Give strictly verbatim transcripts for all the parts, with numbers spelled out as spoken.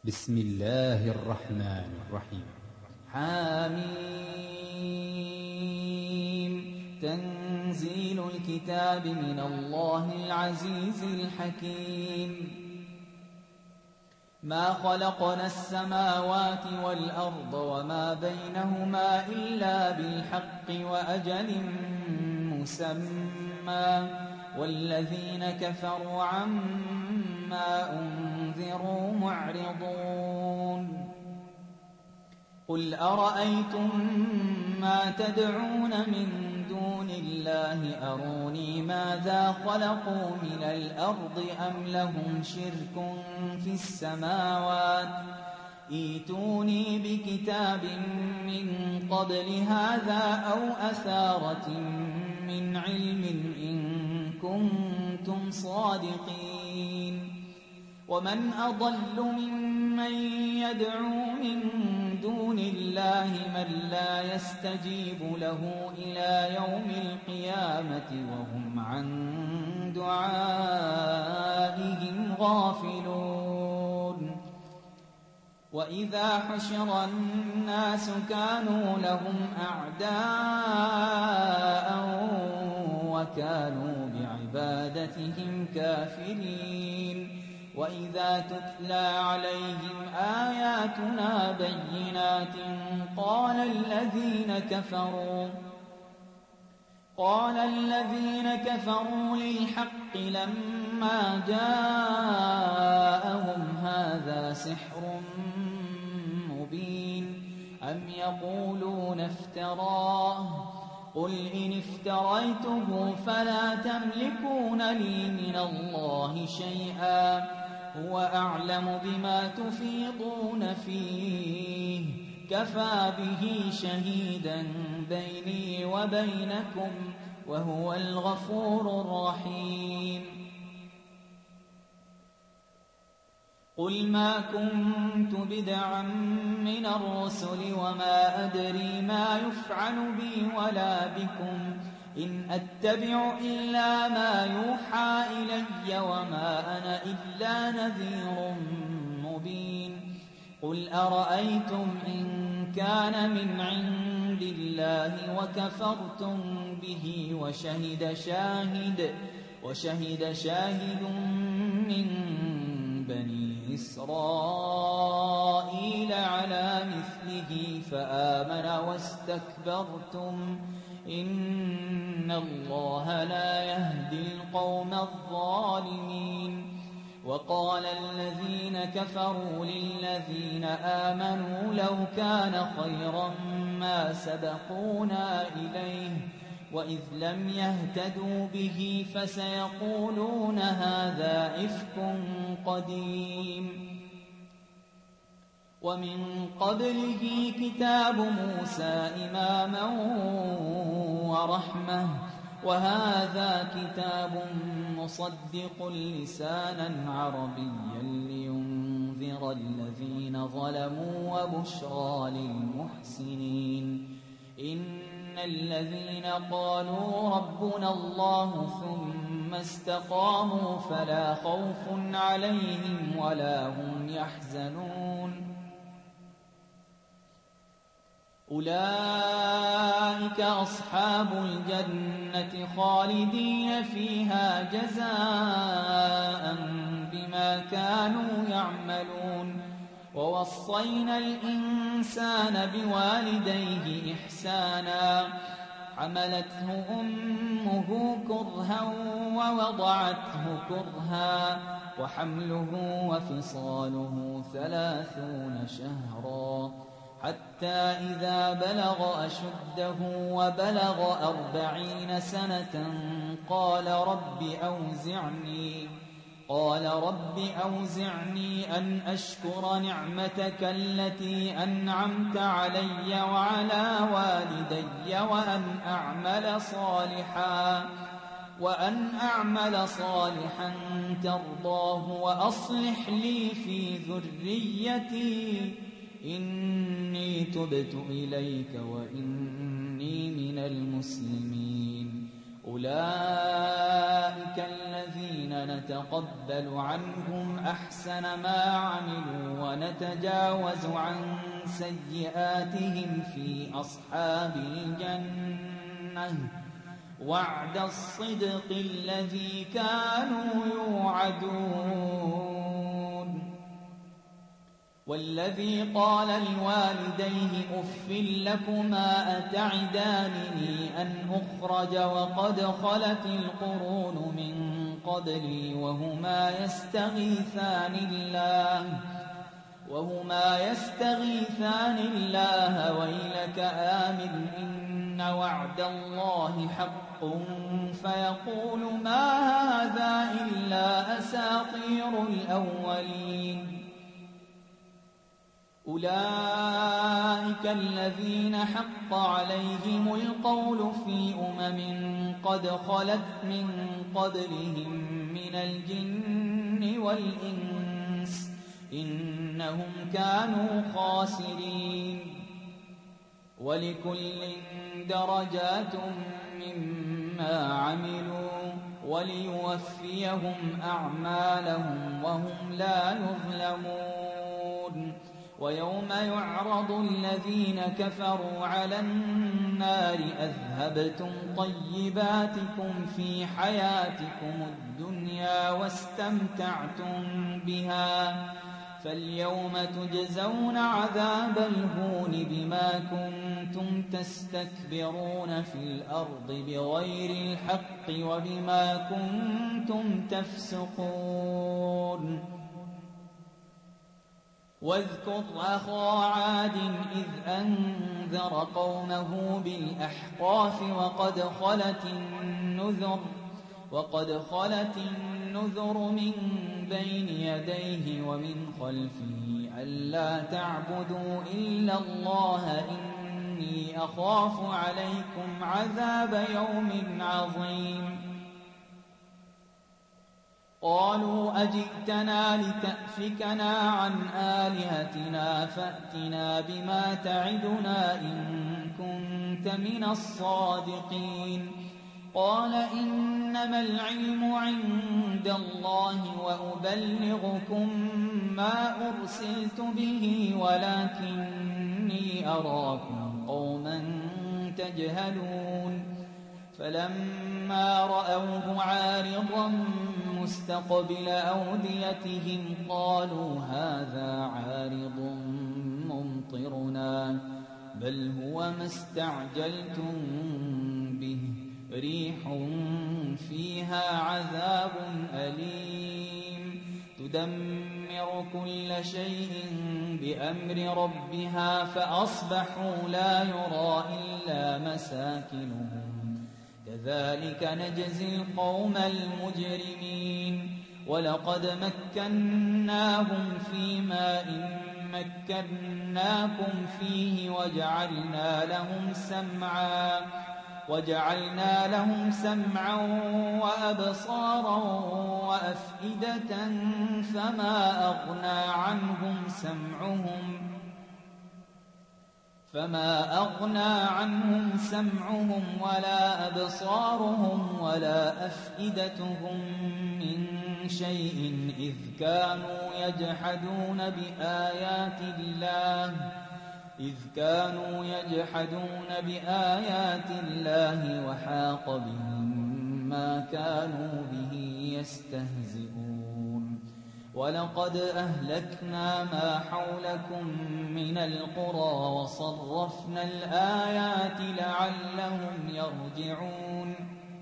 بسم الله الرحمن الرحيم. حميم. تنزيل الكتاب من الله العزيز الحكيم. ما خلقنا السماوات والأرض وما بينهما إلا بالحق وأجل مسمى والذين كفروا عما أنذروا معرضون. قل أرأيتم ما تدعون من دون الله أروني ماذا خلقوا من الأرض أم لهم شرك في السماوات ائتوني بكتاب من قبل هذا أو أثارة من علم إن كنتم صادقين. ومن أضل ممن يدعو من دون الله من لا يستجيب له إلى يوم القيامة وهم عن دعائهم غافلون. وإذا حشر الناس كانوا لهم أعداء وكانوا بعبادتهم كافرين. وإذا تتلى عليهم آياتنا بينات قال الذين كفروا قال الذين كفروا للحق لما جاءهم هذا سحر مبين أم يقولون افتراه قل إن افتريته فلا تملكون لي من الله شيئا هو أعلم بما تفيضون فيه كفى به شهيدا بيني وبينكم وهو الغفور الرحيم. قل ما كنت بدعا من الرسل وما أدري ما يفعل بي ولا بكم إن أتبع إلا ما يوحى إلي وما أنا إلا نذير مبين. قل أرأيتم إن كان من عند الله وكفرتم به وشهد شاهد وشهد شاهد من بني إسرائيل على مثله فآمن واستكبرتم إن الله لا يهدي القوم الظالمين. وقال الذين كفروا للذين آمنوا لو كان خيرا ما سبقونا إليه وإذ لم يهتدوا به فسيقولون هذا إفك قديم. ومن قبله كتاب موسى إماما ورحمة وهذا كتاب مصدق لسانا عربيا لينذر الذين ظلموا وبشرى للمحسنين. إن الذين قالوا ربنا الله ثم استقاموا فلا خوف عليهم ولا هم يحزنون. أولئك أصحاب الجنة خالدين فيها جزاء بما كانوا يعملون. ووصينا الإنسان بوالديه إحسانا حملته أمه كرها ووضعته كرها وحمله وفصاله ثلاثون شهرا حتى إذا بلغ أشده وبلغ أربعين سنة قال رب أوزعني قال رب أوزعني أن أشكر نعمتك التي أنعمت علي وعلى والدي وأن أعمل صالحا وأن أعمل صالحا ترضاه وأصلح لي في ذريتي إني تبت إليك وإني من المسلمين. أولئك الذين نتقبل عنهم أحسن ما عملوا ونتجاوز عن سيئاتهم في أصحاب الجنة وعد الصدق الذي كانوا يوعدون. والذي قال لوالديه أف لكما أتعدانني أن أخرج وقد خلت القرون من قبلي وهما يستغيثان الله وهما يستغيثان الله ويلك آمن إن وعد الله حق فيقول ما هذا إلا أساطير الأولين. أولئك الذين حق عليهم القول في أمم قد خلت من قبلهم من الجن والإنس إنهم كانوا خاسرين. ولكل درجات مما عملوا وليوفيهم أعمالهم وهم لا يظلمون. ويوم يعرض الذين كفروا على النار أذهبتم طيباتكم في حياتكم الدنيا واستمتعتم بها فاليوم تجزون عذاب الهون بما كنتم تستكبرون في الأرض بغير الحق وبما كنتم تفسقون. واذكر أخا عاد إذ أنذر قومه بالأحقاف وقد خلت النذر وقد خلت النذر من بين يديه ومن خلفه ألا تعبدوا إلا الله إني أخاف عليكم عذاب يوم عظيم. قالوا أجئتنا لتأفكنا عن آلهتنا فأتنا بما تعدنا إن كنت من الصادقين. قال إنما العلم عند الله وأبلغكم ما أرسلت به ولكني أراكم قوما تجهلون. فلما رأوه عارضا مستقبل أوديتهم قالوا هذا عارض ممطرنا بل هو ما استعجلتم به ريح فيها عذاب أليم تدمر كل شيء بأمر ربها فأصبحوا لا يرى إلا مساكنهم كذلك نجزي القوم المجرمين. ولقد مكناهم في ماء مكناكم فيه وجعلنا لهم سمعا وجعلنا لهم سمعا وأبصارا وأفئدة فما أغنى عنهم سمعهم فما أغنى عنهم سمعهم ولا أبصارهم ولا أفئدتهم من شيء إذ كانوا يجحدون بآيات الله إذ كانوا يجحدون بآيات الله وحاق بهم ما كانوا به يستهزئون. ولقد أهلكنا ما حولكم من القرى وصرفنا الآيات لعلهم يرجعون.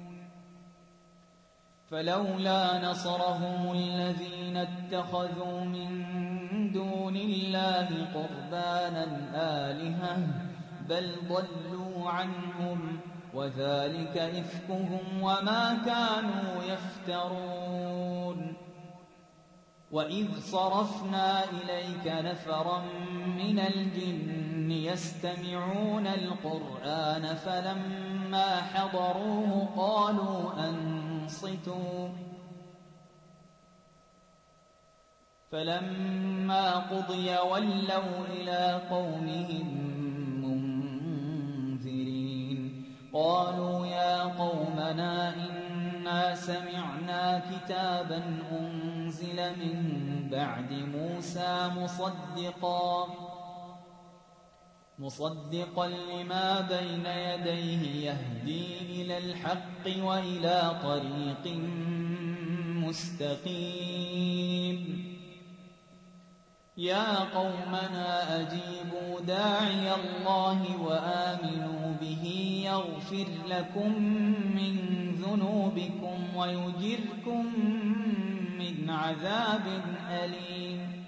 فلولا نصرهم الذين اتخذوا من دون الله قربانا آلهة بل ضلوا عنهم وذلك إفكهم وما كانوا يفترون. وإذ صرفنا إليك نفرا من الجن يستمعون القرآن فلما حضروه قالوا أنصتوا فلما قضي ولوا إلى قومهم منذرين. قالوا يا قومنا إنا إنا سمعنا كتابا أنزل من بعد موسى مصدقا مصدقا لما بين يديه يهدي إلى الحق وإلى طريق مستقيم يا قومنا أجيبوا داعي الله وآمنوا به يغفر لكم من ذنوبكم ويجركم من عذاب أليم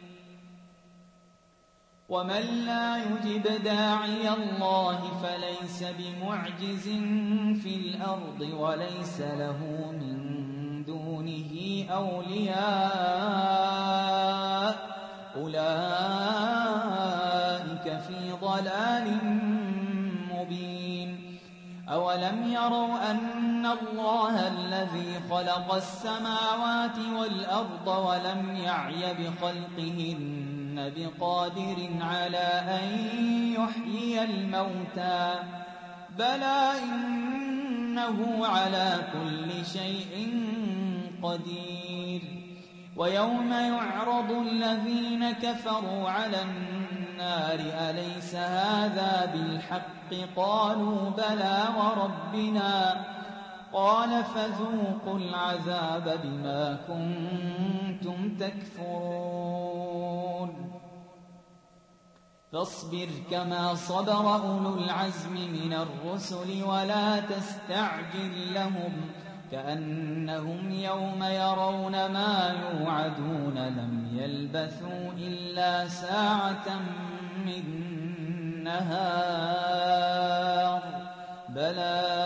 ومن لا يجب داعي الله فليس بمعجز في الأرض وليس له من دونه أولياء أولئك في ضلال مبين أولم يروا أن الله الذي خلق السماوات والأرض ولم يعي بخلقهن بقادر على أن يحيي الموتى بلى إنه على كل شيء قدير ويوم يعرض الذين كفروا على النار أليس هذا بالحق قالوا بلى وربنا قال فذوقوا العذاب بما كنتم تكفرون فاصبر كما صبر أولو العزم من الرسل ولا تستعجل لهم كأنهم يوم يرون ما يوعدون لم يلبثوا إلا ساعة من نهار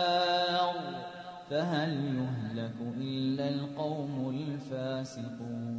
بلاغ فهل يهلك إلا القوم الفاسقون